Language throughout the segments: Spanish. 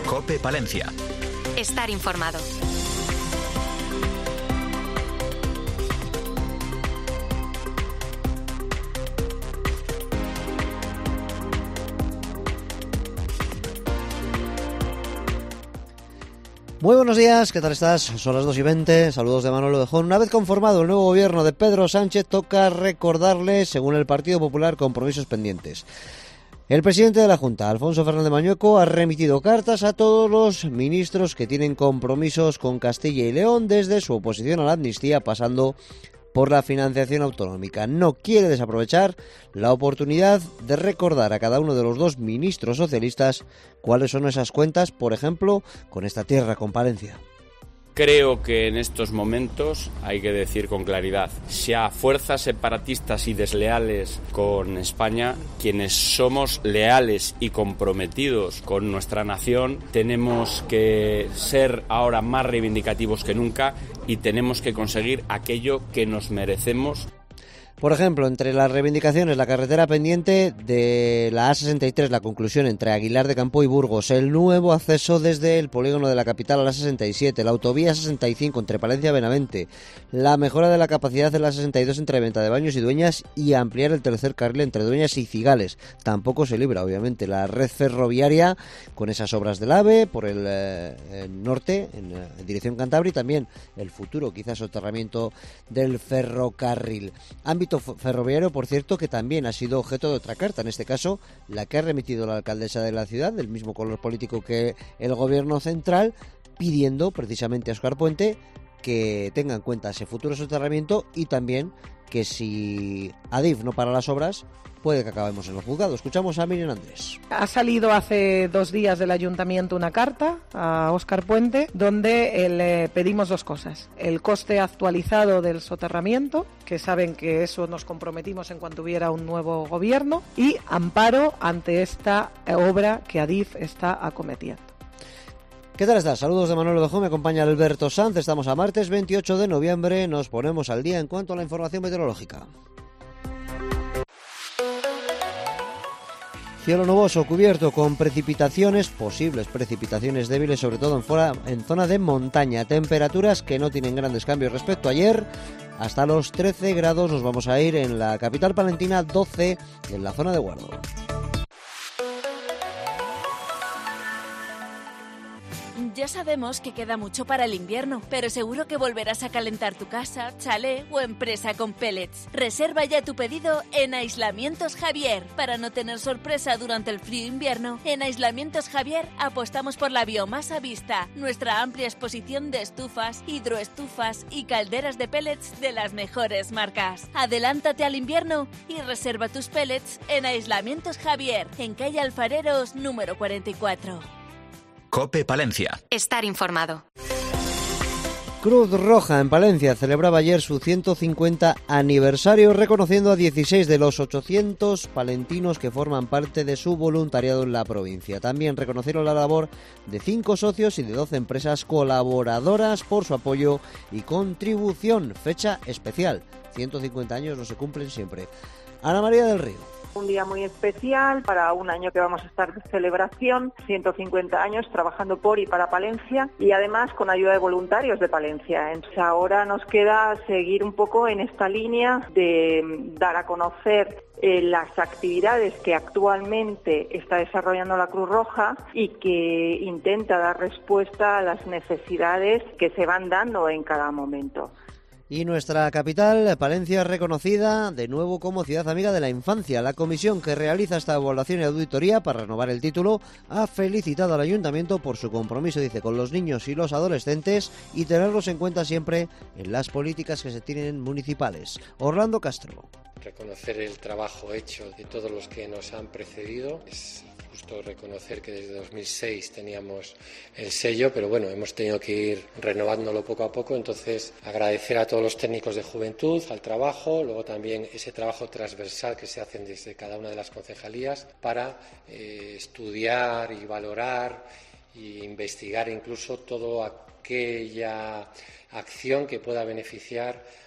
COPE Palencia. Estar informado. Muy buenos días, ¿qué tal estás? Son las 2:20, saludos de Manolo Dejón. Una vez conformado el nuevo gobierno de Pedro Sánchez, toca recordarle, según el Partido Popular, compromisos pendientes. El presidente de la Junta, Alfonso Fernández Mañueco, ha remitido cartas a todos los ministros que tienen compromisos con Castilla y León, desde su oposición a la amnistía, pasando por la financiación autonómica. No quiere desaprovechar la oportunidad de recordar a cada uno de los dos ministros socialistas cuáles son esas cuentas, por ejemplo, con esta tierra, con Palencia. Creo que en estos momentos hay que decir con claridad, si a fuerzas separatistas y desleales con España, quienes somos leales y comprometidos con nuestra nación, tenemos que ser ahora más reivindicativos que nunca y tenemos que conseguir aquello que nos merecemos. Por ejemplo, entre las reivindicaciones, la carretera pendiente de la A63, la conclusión entre Aguilar de Campo y Burgos, el nuevo acceso desde el polígono de la capital a la 67, la autovía 65 entre Palencia y Benavente, la mejora de la capacidad de la 62 entre Ventadebaños y Dueñas y ampliar el tercer carril entre Dueñas y Cigales. Tampoco se libra, obviamente, la red ferroviaria con esas obras del AVE por el norte, en dirección Cantabria, y también el futuro, quizás, soterramiento del ferrocarril. Ámbito ferroviario, por cierto, que también ha sido objeto de otra carta, en este caso la que ha remitido la alcaldesa de la ciudad, del mismo color político que el gobierno central, pidiendo precisamente a Óscar Puente que tenga en cuenta ese futuro soterramiento y también que si Adif no para las obras, puede que acabemos en los juzgados. Escuchamos a Miriam Andrés. Ha salido hace 2 días del ayuntamiento una carta a Óscar Puente donde le pedimos 2 cosas. El coste actualizado del soterramiento, que saben que eso nos comprometimos en cuanto hubiera un nuevo gobierno, y amparo ante esta obra que Adif está acometiendo. ¿Qué tal estás? Saludos de Manolo Dejón, me acompaña Alberto Sanz. Estamos a martes 28 de noviembre, nos ponemos al día en cuanto a la información meteorológica. Cielo nuboso cubierto con precipitaciones, posibles precipitaciones débiles, sobre todo en zona de montaña. Temperaturas que no tienen grandes cambios respecto a ayer. Hasta los 13 grados nos vamos a ir en la capital palentina, 12 en la zona de Guardo. Ya sabemos que queda mucho para el invierno, pero seguro que volverás a calentar tu casa, chalet o empresa con pellets. Reserva ya tu pedido en Aislamientos Javier. Para no tener sorpresa durante el frío invierno, en Aislamientos Javier apostamos por la biomasa vista, nuestra amplia exposición de estufas, hidroestufas y calderas de pellets de las mejores marcas. Adelántate al invierno y reserva tus pellets en Aislamientos Javier, en calle Alfareros número 44. COPE Palencia. Estar informado. Cruz Roja en Palencia celebraba ayer su 150 aniversario, reconociendo a 16 de los 800 palentinos que forman parte de su voluntariado en la provincia. También reconocieron la labor de 5 socios y de 12 empresas colaboradoras por su apoyo y contribución. Fecha especial, 150 años no se cumplen siempre. Ana María del Río. Un día muy especial para un año que vamos a estar de celebración, 150 años trabajando por y para Palencia y además con ayuda de voluntarios de Palencia. Entonces ahora nos queda seguir un poco en esta línea de dar a conocer las actividades que actualmente está desarrollando la Cruz Roja y que intenta dar respuesta a las necesidades que se van dando en cada momento. Y nuestra capital, Palencia, reconocida de nuevo como Ciudad Amiga de la Infancia. La comisión que realiza esta evaluación y auditoría para renovar el título ha felicitado al Ayuntamiento por su compromiso, dice, con los niños y los adolescentes y tenerlos en cuenta siempre en las políticas que se tienen municipales. Orlando Castro. Reconocer el trabajo hecho de todos los que nos han precedido. Es justo reconocer que desde 2006 teníamos el sello, pero bueno, hemos tenido que ir renovándolo poco a poco, entonces agradecer a todos los técnicos de juventud, al trabajo, luego también ese trabajo transversal que se hace desde cada una de las concejalías para estudiar y valorar e investigar incluso todo aquella acción que pueda beneficiar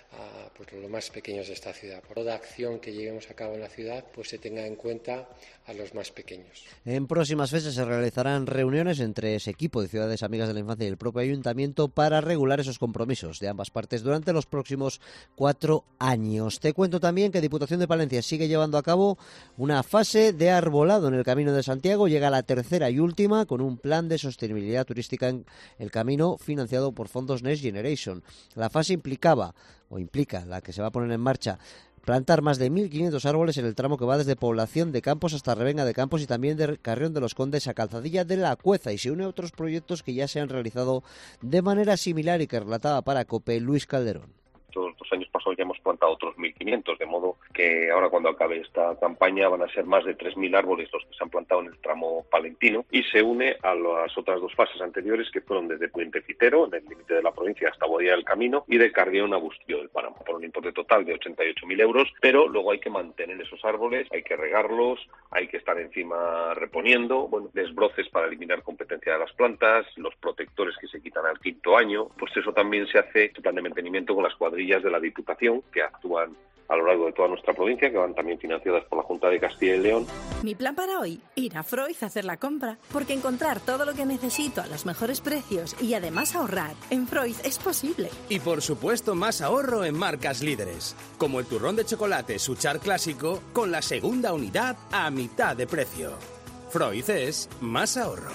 a pues, los más pequeños de esta ciudad. Por toda acción que llevemos a cabo en la ciudad, pues se tenga en cuenta a los más pequeños. En próximas fechas se realizarán reuniones entre ese equipo de Ciudades Amigas de la Infancia y el propio Ayuntamiento para regular esos compromisos de ambas partes durante los próximos 4 años. Te cuento también que Diputación de Palencia sigue llevando a cabo una fase de arbolado en el Camino de Santiago. Llega la tercera y última con un plan de sostenibilidad turística en el camino financiado por fondos Next Generation. La fase implica, la que se va a poner en marcha, plantar más de 1.500 árboles en el tramo que va desde Población de Campos hasta Revenga de Campos y también de Carrión de los Condes a Calzadilla de la Cueza, y se une a otros proyectos que ya se han realizado de manera similar y que relataba para COPE Luis Calderón. Los 2 años pasados ya hemos plantado otros 1.500, de modo que ahora cuando acabe esta campaña van a ser más de 3.000 árboles los que se han plantado en el tramo palentino, y se une a las otras 2 fases anteriores que fueron desde Puente Fitero, en el límite de la provincia, hasta Boadilla del Camino, y de Carrión a Bustillo del Páramo, por un importe total de 88.000 euros, pero luego hay que mantener esos árboles, hay que regarlos, hay que estar encima reponiendo, desbroces para eliminar competencia de las plantas, los protectores que se quitan al 5º año, pues eso también se hace, este plan de mantenimiento, con las cuadrillas de la Diputación que actúan a lo largo de toda nuestra provincia, que van también financiadas por la Junta de Castilla y León. Mi plan para hoy, ir a Freud a hacer la compra, porque encontrar todo lo que necesito a los mejores precios y además ahorrar en Freud es posible. Y por supuesto más ahorro en marcas líderes, como el turrón de chocolate Suchar Clásico con la segunda unidad a mitad de precio. Freud es más ahorro.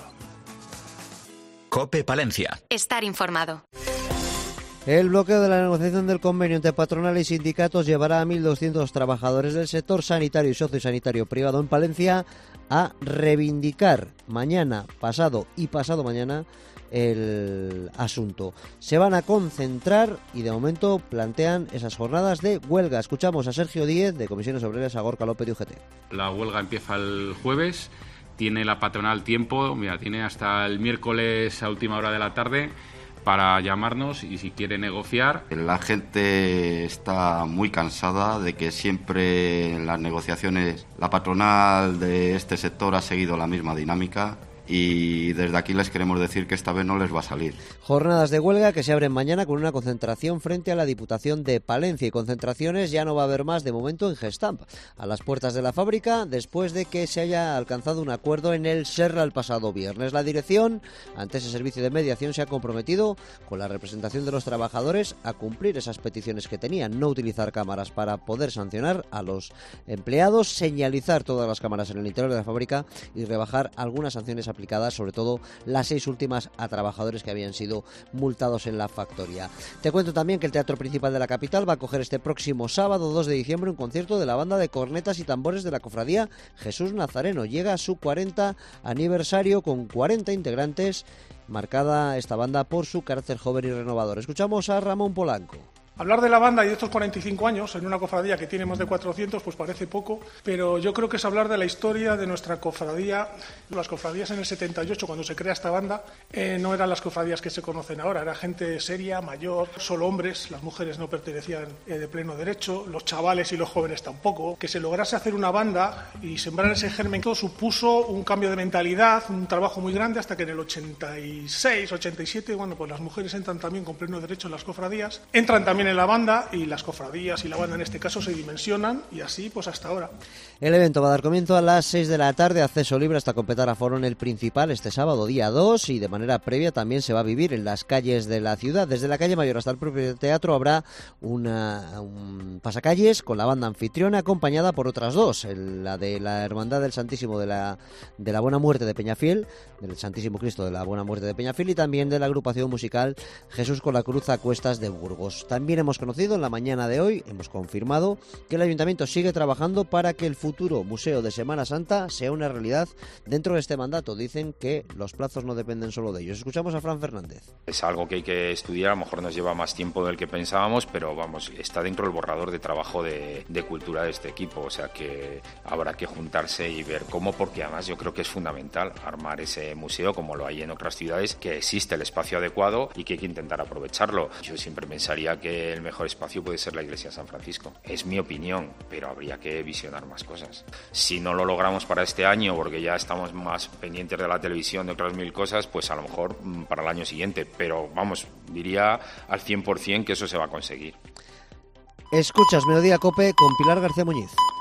COPE Palencia. Estar informado. El bloqueo de la negociación del convenio entre patronal y sindicatos llevará a 1.200 trabajadores del sector sanitario y sociosanitario privado en Palencia a reivindicar mañana, pasado y pasado mañana el asunto. Se van a concentrar y de momento plantean esas jornadas de huelga. Escuchamos a Sergio Díez de Comisiones Obreras, a Gorka López de UGT. La huelga empieza el jueves, tiene la patronal tiempo, tiene hasta el miércoles a última hora de la tarde para llamarnos y si quiere negociar. La gente está muy cansada de que siempre en las negociaciones la patronal de este sector ha seguido la misma dinámica. Y desde aquí les queremos decir que esta vez no les va a salir. Jornadas de huelga que se abren mañana con una concentración frente a la Diputación de Palencia, y concentraciones ya no va a haber más de momento en Gestamp, a las puertas de la fábrica, después de que se haya alcanzado un acuerdo en el Serra el pasado viernes. La dirección, ante ese servicio de mediación, se ha comprometido con la representación de los trabajadores a cumplir esas peticiones que tenían: no utilizar cámaras para poder sancionar a los empleados, señalizar todas las cámaras en el interior de la fábrica y rebajar algunas sanciones aplicadas, sobre todo las 6 últimas a trabajadores que habían sido multados en la factoría. Te cuento también que el Teatro Principal de la capital va a acoger este próximo sábado 2 de diciembre un concierto de la banda de cornetas y tambores de la cofradía Jesús Nazareno. Llega a su 40 aniversario con 40 integrantes, marcada esta banda por su carácter joven y renovador. Escuchamos a Ramón Polanco. Hablar de la banda y de estos 45 años en una cofradía que tiene más de 400, pues parece poco, pero yo creo que es hablar de la historia de nuestra cofradía. Las cofradías en el 78, cuando se crea esta banda, no eran las cofradías que se conocen ahora, era gente seria, mayor, solo hombres, las mujeres no pertenecían de pleno derecho, los chavales y los jóvenes tampoco. Que se lograse hacer una banda y sembrar ese germen, todo supuso un cambio de mentalidad, un trabajo muy grande, hasta que en el 86, 87, pues las mujeres entran también con pleno derecho en las cofradías, entran también en la banda, y las cofradías y la banda en este caso se dimensionan, y así pues hasta ahora. El evento va a dar comienzo a las 6 de la tarde, acceso libre hasta completar aforo en el principal este sábado día 2, y de manera previa también se va a vivir en las calles de la ciudad. Desde la calle Mayor hasta el propio teatro habrá un pasacalles con la banda anfitriona acompañada por otras 2, la de la Hermandad del Santísimo de la Buena Muerte de Peñafiel, del Santísimo Cristo de la Buena Muerte de Peñafiel, y también de la agrupación musical Jesús con la Cruz a Cuestas de Burgos. También hemos conocido en la mañana de hoy, hemos confirmado que el Ayuntamiento sigue trabajando para que el futuro Museo de Semana Santa sea una realidad dentro de este mandato. Dicen que los plazos no dependen solo de ellos. Escuchamos a Fran Fernández. Es algo que hay que estudiar, a lo mejor nos lleva más tiempo del que pensábamos, pero vamos, está dentro del borrador de trabajo de cultura de este equipo, o sea que habrá que juntarse y ver cómo, porque además yo creo que es fundamental armar ese museo como lo hay en otras ciudades, que existe el espacio adecuado y que hay que intentar aprovecharlo. Yo siempre pensaría que el mejor espacio puede ser la iglesia de San Francisco. Es mi opinión, pero habría que visionar más cosas. Si no lo logramos para este año, porque ya estamos más pendientes de la televisión, de otras 1000 cosas, pues a lo mejor para el año siguiente. Pero vamos, diría al 100% que eso se va a conseguir. Escuchas Melodía Cope con Pilar García Muñiz.